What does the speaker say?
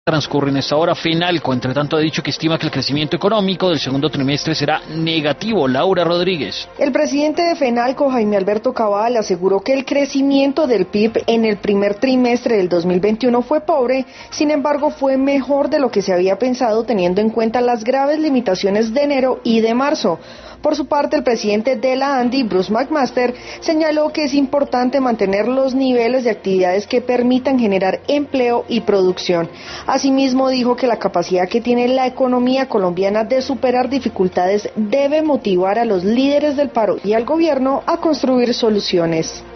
transcurre en esta hora. FENALCO, entre tanto, ha dicho que estima que el crecimiento económico del segundo trimestre será negativo. Laura Rodríguez. El presidente de FENALCO, Jaime Alberto Cabal, aseguró que el crecimiento del PIB en el primer trimestre del 2021 fue pobre, sin embargo fue mejor de lo que se había pensado teniendo en cuenta las graves limitaciones de enero y de marzo. Por su parte, el presidente de la ANDI, Bruce McMaster, señaló que es importante mantener los niveles de actividades que permitan generar empleo y producción. Asimismo, dijo que la capacidad que tiene la economía colombiana de superar dificultades debe motivar a los líderes del paro y al gobierno a construir soluciones.